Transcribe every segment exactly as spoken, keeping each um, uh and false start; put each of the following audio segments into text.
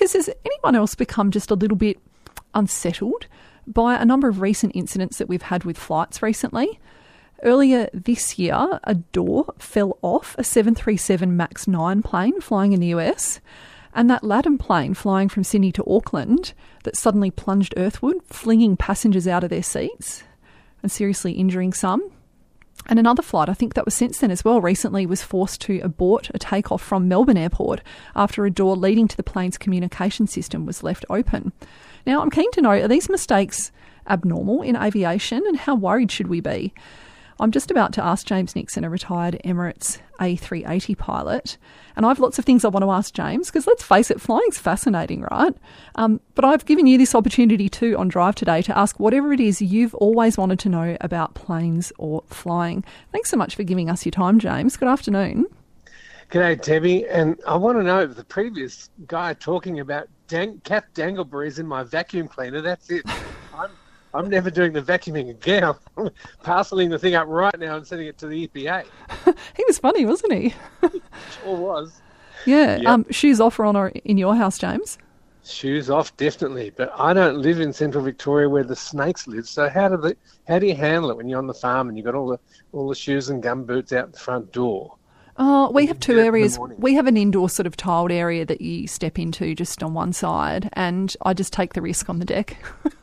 Jez, has anyone else become just a little bit unsettled by a number of recent incidents that we've had with flights recently? Earlier this year, a door fell off a seven thirty-seven MAX nine plane flying in the U S, and that Latam plane flying from Sydney to Auckland that suddenly plunged earthward, flinging passengers out of their seats and seriously injuring some. And another flight, I think that was since then as well, recently was forced to abort a takeoff from Melbourne Airport after a door leading to the plane's communication system was left open. Now, I'm keen to know, are these mistakes abnormal in aviation, and how worried should we be? I'm just about to ask James Nixon, a retired Emirates A three eighty pilot, and I have lots of things I want to ask James, because let's face it, flying's fascinating, right? Um, but I've given you this opportunity too on Drive today to ask whatever it is you've always wanted to know about planes or flying. Thanks so much for giving us your time, James. Good afternoon. G'day, Debbie. And I want to know, the previous guy talking about dang- cat dangleberries in my vacuum cleaner, that's it. I'm I'm never doing the vacuuming again. I'm parceling the thing up right now and sending it to the E P A. He was funny, wasn't he? Sure was. Yeah. Yep. Um, shoes off or on or in your house, James? Shoes off, definitely. But I don't live in central Victoria where the snakes live. So how do the how do you handle it when you're on the farm and you've got all the all the shoes and gum boots out the front door? Oh, we have two areas. In We have an indoor sort of tiled area that you step into just on one side, and I just take the risk on the deck.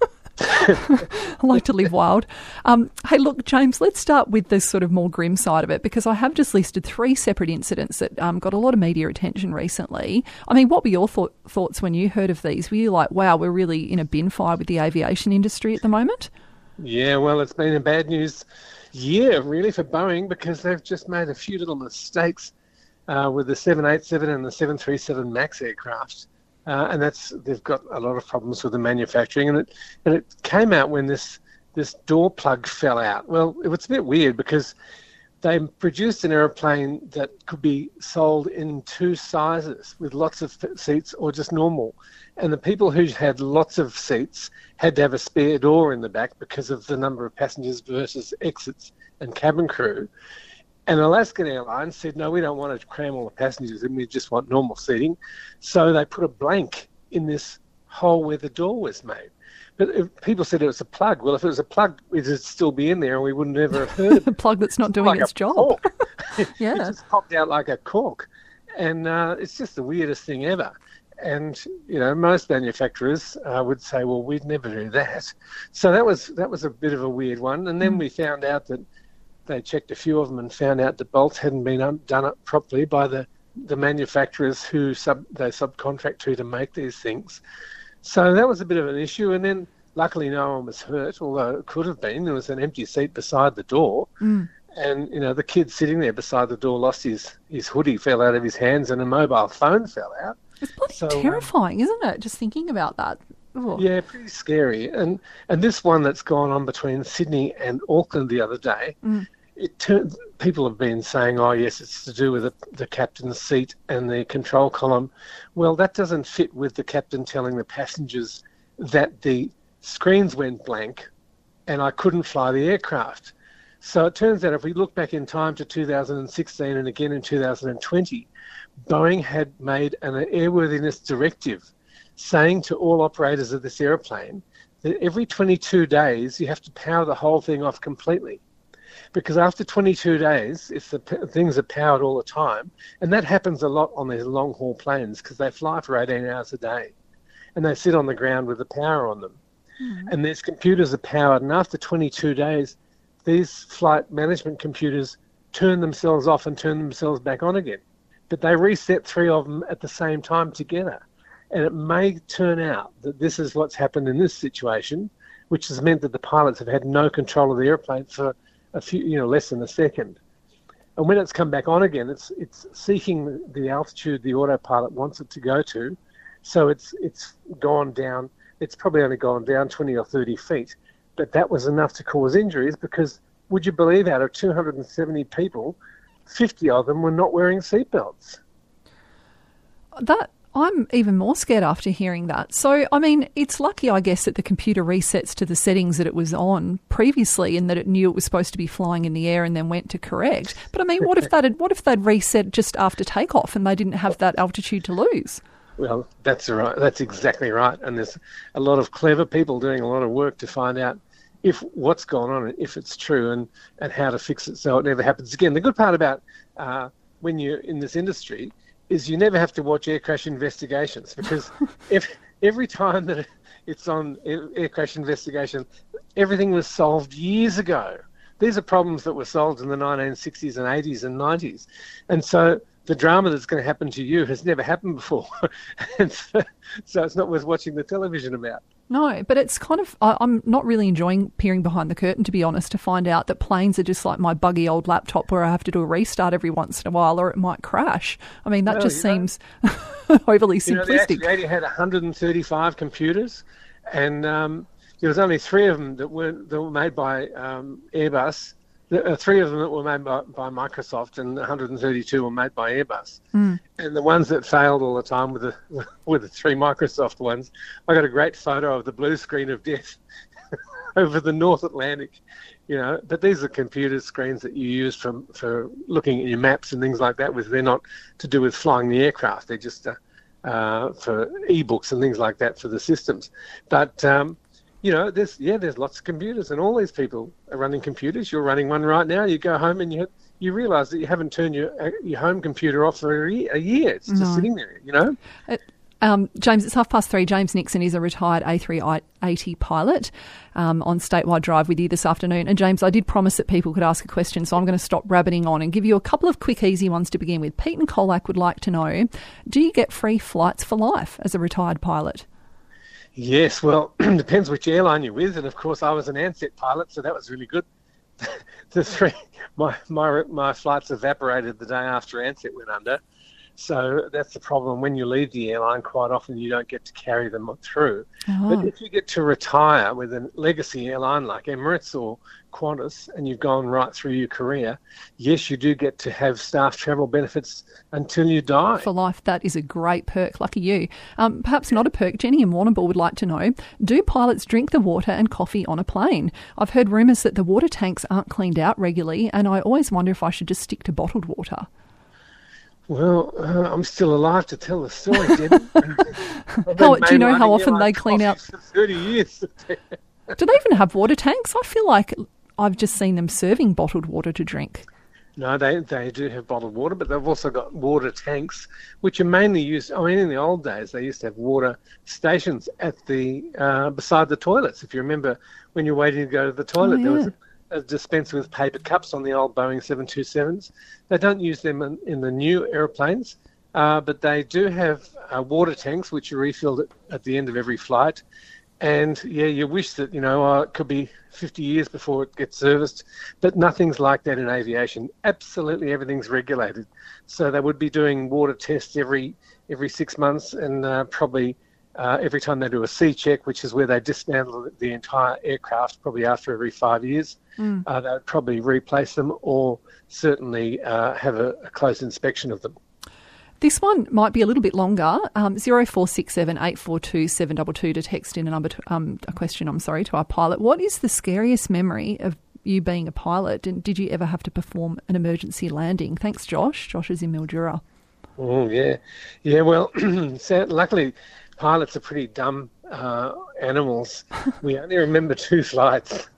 I like to live wild. Um, hey, look, James, let's start with the sort of more grim side of it, because I have just listed three separate incidents that um, got a lot of media attention recently. I mean, what were your th- thoughts when you heard of these? Were you like, wow, we're really in a bin fire with the aviation industry at the moment? Yeah, well, it's been a bad news year, really, for Boeing, because they've just made a few little mistakes uh, with the seven eighty-seven and the seven thirty-seven MAX aircraft. Uh, and that's they've got a lot of problems with the manufacturing, and it and it came out when this this door plug fell out. Well, it was a bit weird because they produced an aeroplane that could be sold in two sizes with lots of seats or just normal, and the people who had lots of seats had to have a spare door in the back because of the number of passengers versus exits and cabin crew. And Alaskan Airlines said, no, we don't want to cram all the passengers in, we just want normal seating. So they put a blank in this hole where the door was made. But if people said it was a plug. Well, if it was a plug, it'd still be in there and we wouldn't ever have heard of it. A plug that's not doing like its job. Yeah. It just popped out like a cork. And uh, it's just the weirdest thing ever. And, you know, most manufacturers uh, would say, well, we'd never do that. So that was that was a bit of a weird one. And then mm. we found out that they checked a few of them and found out the bolts hadn't been un- done up properly by the, the manufacturers who sub they subcontract to to make these things. So that was a bit of an issue. And then luckily no one was hurt, although it could have been. There was an empty seat beside the door. Mm. And, you know, the kid sitting there beside the door lost his, his hoodie, fell out of his hands, and a mobile phone fell out. It's bloody so, terrifying, um, isn't it? Just thinking about that. Ooh. Yeah, pretty scary. And and this one that's gone on between Sydney and Auckland the other day, mm. it turns, people have been saying, oh, yes, it's to do with the, the captain's seat and the control column. Well, that doesn't fit with the captain telling the passengers that the screens went blank and I couldn't fly the aircraft. So it turns out if we look back in time to two thousand sixteen and again in two thousand twenty, Boeing had made an airworthiness directive saying to all operators of this aeroplane that every twenty-two days you have to power the whole thing off completely. Because after twenty-two days, if the p- things are powered all the time, and that happens a lot on these long-haul planes because they fly for eighteen hours a day, and they sit on the ground with the power on them. Mm. And these computers are powered, and after twenty-two days, these flight management computers turn themselves off and turn themselves back on again. But they reset three of them at the same time together. And it may turn out that this is what's happened in this situation, which has meant that the pilots have had no control of the airplane for a few, you know, less than a second. And when it's come back on again, it's it's seeking the altitude the autopilot wants it to go to. So it's it's gone down. It's probably only gone down twenty or thirty feet. But that was enough to cause injuries because, would you believe, out of two hundred seventy people, fifty of them were not wearing seatbelts. That I'm even more scared after hearing that. So, I mean, it's lucky, I guess, that the computer resets to the settings that it was on previously and that it knew it was supposed to be flying in the air and then went to correct. But I mean, what if that had, what if they'd reset just after takeoff and they didn't have that altitude to lose? Well, that's right. That's exactly right. And there's a lot of clever people doing a lot of work to find out if what's going on, if it's true, and, and how to fix it so it never happens again. The good part about uh, when you're in this industry is you never have to watch air crash investigations, because if every time that it's on air, air crash investigation, everything was solved years ago. These are problems that were solved in the nineteen sixties and eighties and nineties. And so the drama that's going to happen to you has never happened before. And so, so it's not worth watching the television about. No, but it's kind of, I, I'm not really enjoying peering behind the curtain, to be honest, to find out that planes are just like my buggy old laptop where I have to do a restart every once in a while or it might crash. I mean, that Well, just you know- seems overly You know, they simplistic. actually had one hundred thirty-five computers, and um, there was only three of them that were that were made by um, Airbus. There are three of them that were made by, by Microsoft, and one hundred thirty-two were made by Airbus. Mm. And the ones that failed all the time were the were the three Microsoft ones. I got a great photo of the blue screen of death over the North Atlantic. You know, but these are computer screens that you use for for looking at your maps and things like that. With they're not to do with flying the aircraft. They're just uh, uh, for e-books and things like that for the systems. But um, you know, there's yeah, there's lots of computers, and all these people are running computers. You're running one right now. You go home and you you realise that you haven't turned your uh, your home computer off for a year. A year. It's just No. sitting there. You know. Uh, Um, James, it's half past three. James Nixon is a retired A three eighty pilot um, on Statewide Drive with you this afternoon. And James, I did promise that people could ask a question, so I'm going to stop rabbiting on and give you a couple of quick, easy ones to begin with. Pete and Colac would like to know, do you get free flights for life as a retired pilot? Yes, well, depends which airline you're with, and of course I was an Ansett pilot, so that was really good. the three, my my my flights evaporated the day after Ansett went under, so that's the problem. When you leave the airline, quite often you don't get to carry them through. Oh. But if you get to retire with a legacy airline like Emirates or Qantas, and you've gone right through your career, yes, you do get to have staff travel benefits until you die. For life, that is a great perk. Lucky you. Um, perhaps not a perk. Jenny in Warrnambool would like to know, do pilots drink the water and coffee on a plane? I've heard rumours that the water tanks aren't cleaned out regularly, and I always wonder if I should just stick to bottled water. Well, uh, I'm still alive to tell the story, Debbie. I've How- been do you know how mainlining often they airline clean out- coffee for thirty years. Do they even have water tanks? I feel like I've just seen them serving bottled water to drink. No, they they do have bottled water, but they've also got water tanks, which are mainly used. I mean, in the old days, they used to have water stations at the uh, beside the toilets. If you remember, when you're waiting to go to the toilet, Oh, there was yeah. a, a dispenser with paper cups on the old Boeing seven twenty-sevens. They don't use them in, in the new aeroplanes, uh, but they do have uh, water tanks, which are refilled at, at the end of every flight. And yeah, you wish that, you know, uh, it could be fifty years before it gets serviced, but nothing's like that in aviation. Absolutely everything's regulated. So they would be doing water tests every every six months and uh, probably uh, every time they do a C check, which is where they dismantle the entire aircraft, probably after every five years, Mm. uh, they would probably replace them or certainly uh, have a, a close inspection of them. This one might be a little bit longer. Um, zero four six seven eight four two seven two two to text in a number to, um, a question. I'm sorry, to our pilot. What is the scariest memory of you being a pilot? And did you ever have to perform an emergency landing? Thanks, Josh. Josh is in Mildura. Oh, yeah. Yeah, well, so luckily, pilots are pretty dumb uh, animals. We only remember two flights.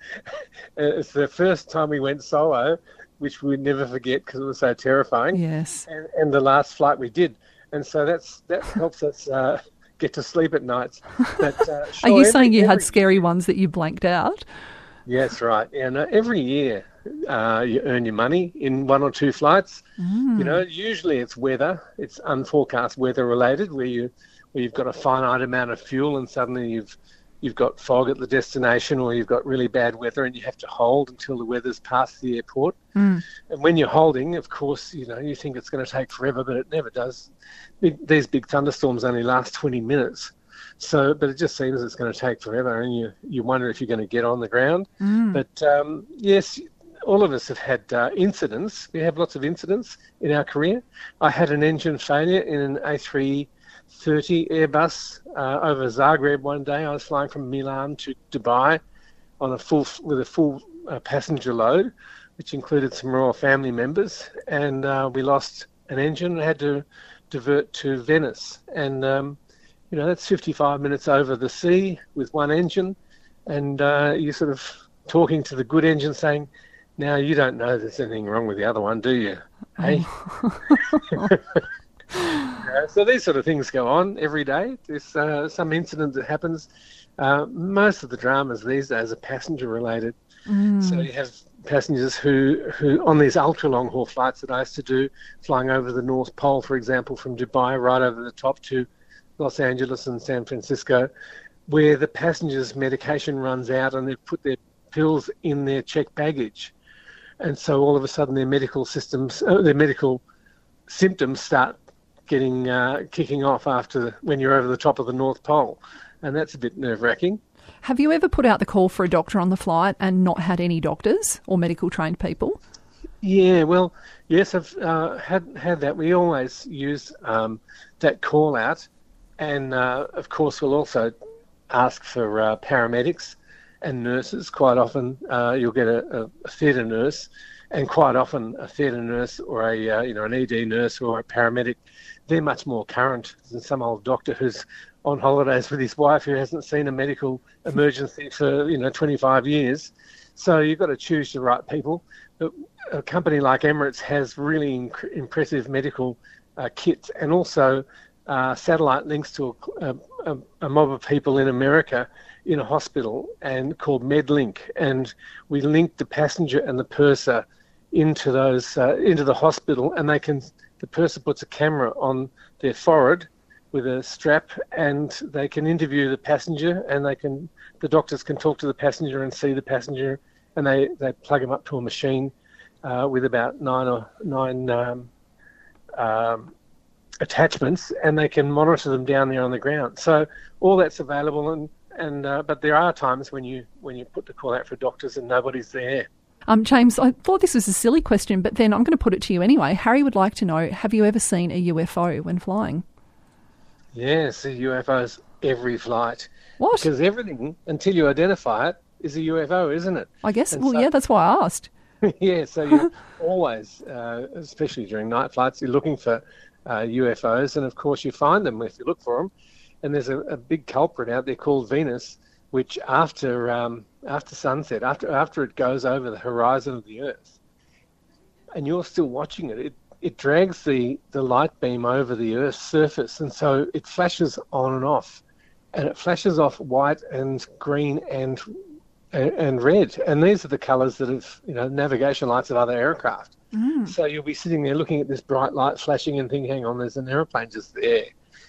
It's the first time we went solo, which we'd never forget because it was so terrifying, Yes. and, and the last flight we did. And so that's that helps us uh, get to sleep at nights. But, uh, Are sure, you every- saying you had every- scary ones that you blanked out? Yeah, that's right. Yeah, no, every year uh, you earn your money in one or two flights. You know, usually it's weather, it's unforecast weather related, where you where you've got a finite amount of fuel and suddenly you've you've got fog at the destination, or you've got really bad weather and you have to hold until the weather's past the airport. Mm. And when you're holding, of course, you know, you think it's going to take forever, but it never does. Big, these big thunderstorms only last twenty minutes. So, but it just seems it's going to take forever, and you, you wonder if you're going to get on the ground. Mm. But um, yes, all of us have had uh, incidents. We have lots of incidents in our career. I had an engine failure in an A three thirty Airbus uh, over Zagreb one day. I was flying from Milan to Dubai on a full with a full uh, passenger load, which included some royal family members, and uh, we lost an engine. I had to divert to Venice. And, um, you know, that's fifty-five minutes over the sea with one engine. And uh, you're sort of talking to the good engine saying, now you don't know there's anything wrong with the other one, do you? Hey? uh, so these sort of things go on every day. There's uh, some incident that happens. Uh, most of the dramas these days are passenger related. Mm. So you have passengers who, who on these ultra long haul flights that I used to do, flying over the North Pole, for example, from Dubai right over the top to Los Angeles and San Francisco, where the passengers' medication runs out and they've put their pills in their checked baggage. And so all of a sudden their medical systems, uh, their medical symptoms start getting uh, kicking off after the, when you're over the top of the North Pole. And that's a bit nerve-wracking. Have you ever put out the call for a doctor on the flight and not had any doctors or medical trained people? Yeah, well, yes, I've uh, had had that. We always use um, that call out. And, uh, of course, we'll also ask for uh, paramedics and nurses. Quite often uh, you'll get a, a theatre nurse, and quite often a theatre nurse or a uh, you know an E D nurse or a paramedic. They're much more current than some old doctor who's on holidays with his wife who hasn't seen a medical emergency for you know twenty-five years. So you've got to choose the right people. A company like Emirates has really inc- impressive medical uh, kits, and also uh, satellite links to a, a, a mob of people in America in a hospital and called MedLink, and we link the passenger and the purser into those uh, into the hospital, and they can the purser puts a camera on their forehead with a strap, and they can interview the passenger, and they can the doctors can talk to the passenger and see the passenger, and they, they plug him up to a machine uh, with about nine or nine um, um, attachments, and they can monitor them down there on the ground. So all that's available, and and uh, but there are times when you when you put the call out for doctors and nobody's there. Um, James, I thought this was a silly question, but then I'm going to put it to you anyway. Harry would like to know: have you ever seen a U F O when flying? Yes, see U F Os every flight. What? Because everything, until you identify it, is a U F O, isn't it? I guess. And well, so, yeah, that's why I asked. Yeah, so you're always, uh, especially during night flights, you're looking for uh, U F Os, and of course you find them if you look for them. And there's a, a big culprit out there called Venus, which after um, after sunset, after after it goes over the horizon of the Earth, and you're still watching it, it it drags the, the light beam over the Earth's surface, and so it flashes on and off, and it flashes off white and green and and, and red, and these are the colours that have you know navigation lights of other aircraft. Mm. So you'll be sitting there looking at this bright light flashing and thinking, hang on, there's an aeroplane just there.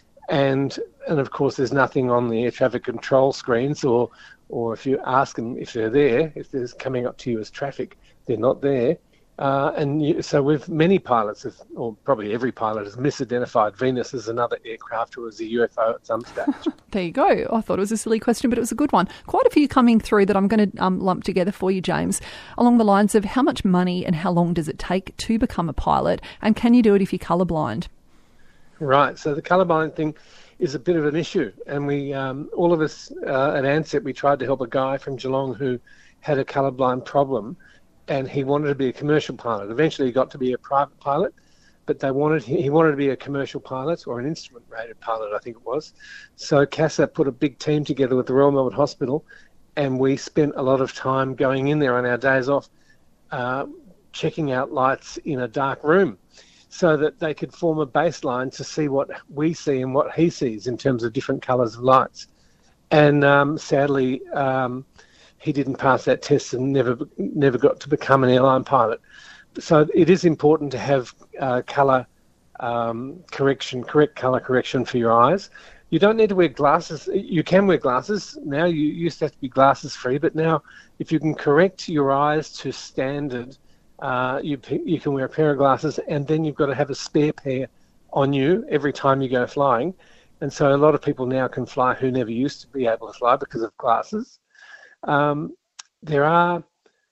And and of course, there's nothing on the air traffic control screens, or or if you ask them if they're there, if there's coming up to you as traffic, they're not there. Uh, and you, so with many pilots, have, or probably every pilot, has misidentified Venus as another aircraft or as a U F O at some stage. There you go. I thought it was a silly question, but it was a good one. Quite a few coming through that I'm going to um, lump together for you, James, along the lines of how much money and how long does it take to become a pilot, and can you do it if you're colourblind? Right. So the colourblind thing is a bit of an issue, and we, um, all of us uh, at Ansett, we tried to help a guy from Geelong who had a colourblind problem, and he wanted to be a commercial pilot. Eventually, he got to be a private pilot, but they wanted he wanted to be a commercial pilot or an instrument-rated pilot, I think it was. So CASA put a big team together with the Royal Melbourne Hospital, and we spent a lot of time going in there on our days off, uh, checking out lights in a dark room, so that they could form a baseline to see what we see and what he sees in terms of different colours of lights. And um, sadly, um, he didn't pass that test and never never got to become an airline pilot. So it is important to have uh, colour um, correction, correct colour correction for your eyes. You don't need to wear glasses. You can wear glasses. Now you used to have to be glasses free, but now if you can correct your eyes to standard, Uh, you you can wear a pair of glasses, and then you've got to have a spare pair on you every time you go flying. And so a lot of people now can fly who never used to be able to fly because of glasses. Um, there are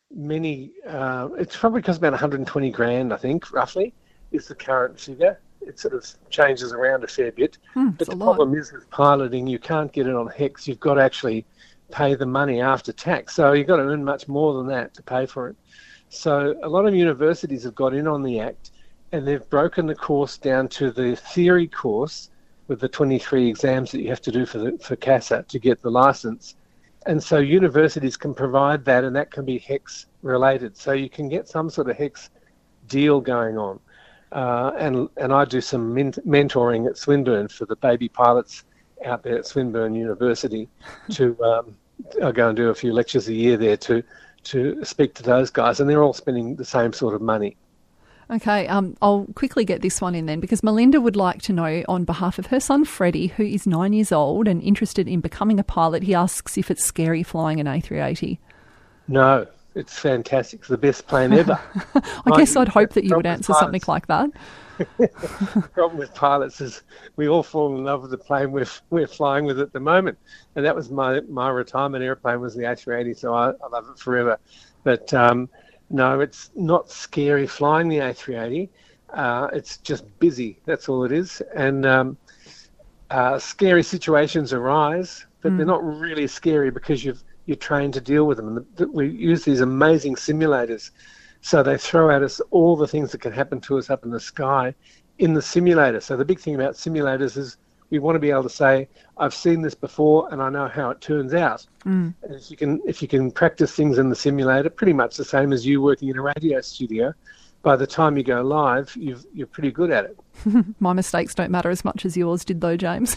many, uh, it's probably costs about one hundred twenty grand, I think, roughly, is the current figure. It sort of changes around a fair bit. Hmm, but the problem is with piloting, you can't get it on HECS. You've got to actually pay the money after tax. So you've got to earn much more than that to pay for it. So a lot of universities have got in on the act, and they've broken the course down to the theory course with the twenty-three exams that you have to do for the, for CASA to get the license. And so universities can provide that, and that can be HECS related. So you can get some sort of HECS deal going on. Uh, and and I do some men- mentoring at Swinburne for the baby pilots out there at Swinburne University. To um, I go and do a few lectures a year there to to speak to those guys, and they're all spending the same sort of money. Okay, um, I'll quickly get this one in then, because Melinda would like to know, on behalf of her son Freddie, who is nine years old and interested in becoming a pilot, he asks if it's scary flying an A three eighty. No, it's fantastic. It's the best plane ever. I guess I'd hope that you would answer something like that. The problem with pilots is we all fall in love with the plane we're, we're flying with at the moment. And that was my, my retirement airplane, was the A three eighty, so I, I love it forever. But um, no, it's not scary flying the A three eighty. Uh, it's just busy. That's all it is. And um, uh, scary situations arise, but mm. they're not really scary because you've, you're trained to deal with them. And we use these amazing simulators. So they throw at us all the things that can happen to us up in the sky in the simulator. So the big thing about simulators is we want to be able to say, I've seen this before and I know how it turns out. Mm. And if you can, if you can practice things in the simulator, pretty much the same as you working in a radio studio, by the time you go live, you've, you're pretty good at it. My mistakes don't matter as much as yours did, though, James.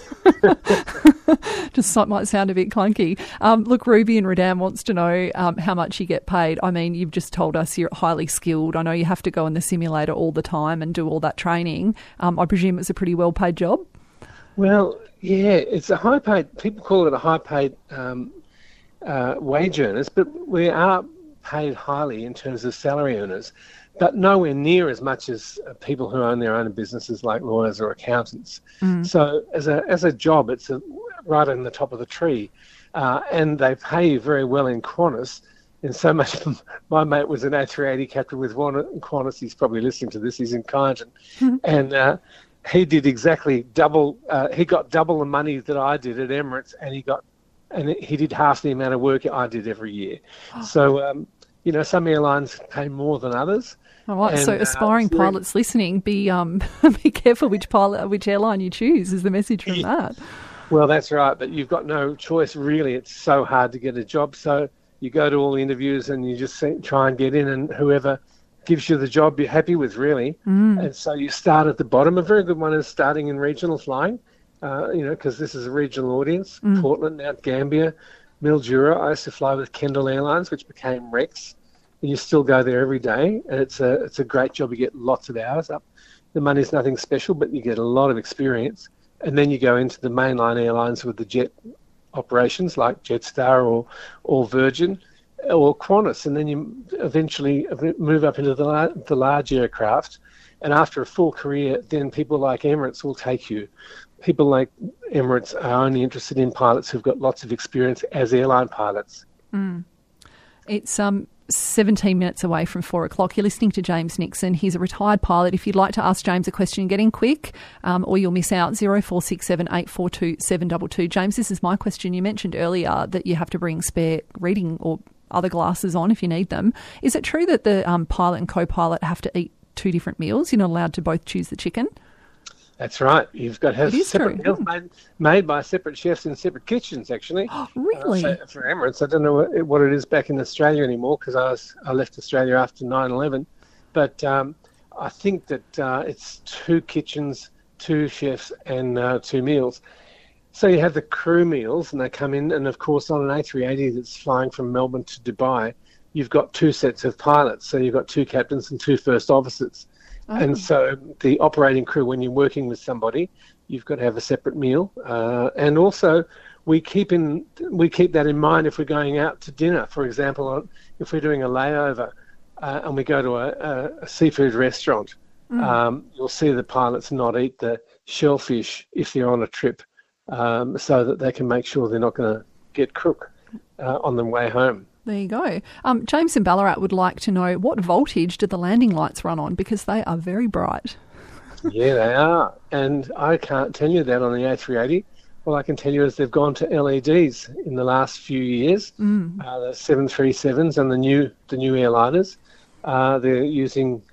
Just might sound a bit clunky. Um, look, Ruby in Redan wants to know um, how much you get paid. I mean, you've just told us you're highly skilled. I know you have to go in the simulator all the time and do all that training. Um, I presume it's a pretty well-paid job? Well, yeah, it's a high-paid, people call it a high-paid um, uh, wage earners, but we are paid highly in terms of salary earners, but nowhere near as much as people who own their own businesses like lawyers or accountants. Mm. So as a as a job, it's a, right on the top of the tree. Uh, and they pay you very well in Qantas. And so much, my mate was an A three eighty captain with one Qantas. He's probably listening to this. He's in Kyneton. Mm. And uh, he did exactly double, uh, he got double the money that I did at Emirates, and he got, and he did half the amount of work I did every year. Oh. So, um, you know, some airlines pay more than others. All right, and, so aspiring uh, pilots listening, be um, be careful which pilot, which airline you choose, is the message from yeah. that. Well, that's right, but you've got no choice, really. It's so hard to get a job. So you go to all the interviews and you just try and get in, and whoever gives you the job you're happy with, really. Mm. And so you start at the bottom. A very good one is starting in regional flying, uh, you know, because this is a regional audience. Mm. Portland, Mount Gambier, Mildura. I used to fly with Kendall Airlines, which became Rex. And you still go there every day, and it's a it's a great job. You get lots of hours up. The money's nothing special, but you get a lot of experience. And then you go into the mainline airlines with the jet operations like Jetstar or or Virgin or Qantas, and then you eventually move up into the the large aircraft. And after a full career, then people like Emirates will take you. People like Emirates are only interested in pilots who've got lots of experience as airline pilots. Mm. It's um. seventeen minutes away from four o'clock. You're listening to James Nixon. He's a retired pilot. If you'd like to ask James a question, get in quick um, or you'll miss out. zero four six seven eight four two seven two two. James, this is my question. You mentioned earlier that you have to bring spare reading or other glasses on if you need them. Is it true that the um, pilot and co-pilot have to eat two different meals? You're not allowed to both choose the chicken? That's right. You've got to have separate true. meals made, made by separate chefs in separate kitchens, actually. Oh, really? Uh, for, for Emirates. I don't know what, what it is back in Australia anymore because I was I left Australia after nine eleven. But um, I think that uh, it's two kitchens, two chefs, and uh, two meals. So you have the crew meals, and they come in, and of course on an A three eighty that's flying from Melbourne to Dubai, you've got two sets of pilots. So you've got two captains and two first officers. Oh. And so the operating crew, when you're working with somebody, you've got to have a separate meal. Uh, and also, we keep in we keep that in mind if we're going out to dinner. For example, if we're doing a layover uh, and we go to a, a, a seafood restaurant, mm. um, you'll see the pilots not eat the shellfish if they're on a trip, um, so that they can make sure they're not going to get cooked uh, on the way home. There you go. Um, James in Ballarat would like to know, what voltage do the landing lights run on? Because they are very bright. Yeah, they are. And I can't tell you that on the A three eighty. All I can tell you is they've gone to L E Ds in the last few years. Mm. Uh, the seven thirty-sevens and the new the new airliners, uh, they're using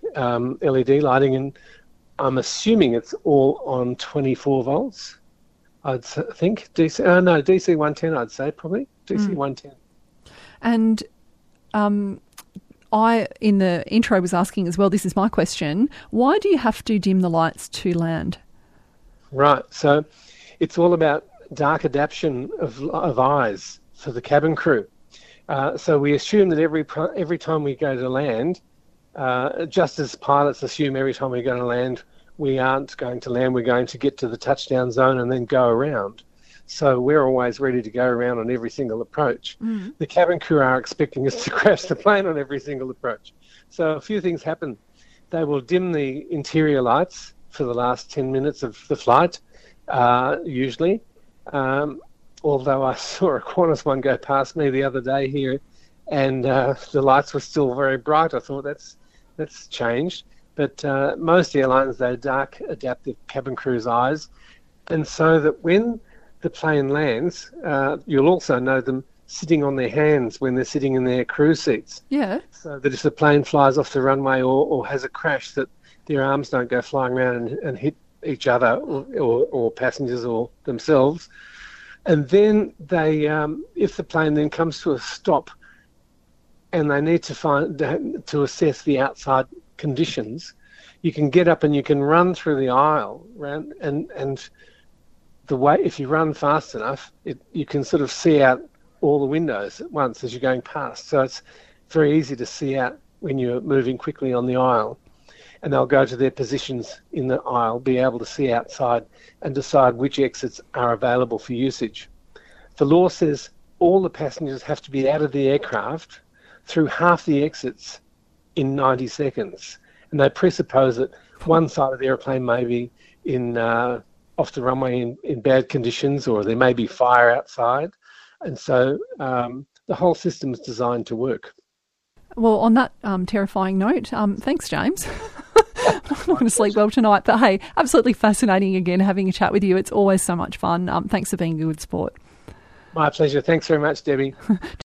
um, L E D lighting, and I'm assuming it's all on twenty-four volts. I'd think D C. Oh no, D C one ten. I'd say probably D C one ten. And um, I, in the intro, was asking as well. This is my question: why do you have to dim the lights to land? Right. So it's all about dark adaptation of, of eyes for the cabin crew. Uh, so we assume that every every time we go to land, uh, just as pilots assume every time we go to land, we aren't going to land, we're going to get to the touchdown zone and then go around. So we're always ready to go around on every single approach. Mm. The cabin crew are expecting us to crash the plane on every single approach. So a few things happen. They will dim the interior lights for the last ten minutes of the flight, uh, usually. Um, although I saw a Qantas one go past me the other day here, and uh, the lights were still very bright. I thought that's that's changed. But uh, most airlines, they're dark, adaptive cabin crew's eyes, and so that when the plane lands, uh, you'll also know them sitting on their hands when they're sitting in their crew seats. Yeah. So that if the plane flies off the runway or, or has a crash, that their arms don't go flying around and, and hit each other or, or, or passengers or themselves. And then they, um, if the plane then comes to a stop and they need to find to assess the outside conditions, you can get up and you can run through the aisle, around, and and the way if you run fast enough, it, you can sort of see out all the windows at once as you're going past. So it's very easy to see out when you're moving quickly on the aisle. And they'll go to their positions in the aisle, be able to see outside and decide which exits are available for usage. The law says all the passengers have to be out of the aircraft through half the exits in ninety seconds. And they presuppose that one side of the airplane may be in uh, off the runway in, in bad conditions, or there may be fire outside. And so um, the whole system is designed to work. Well, on that um, terrifying note, um, thanks, James. I'm not going to sleep well tonight, but hey, absolutely fascinating again having a chat with you. It's always so much fun. Um, thanks for being a good sport. My pleasure. Thanks very much, Debbie.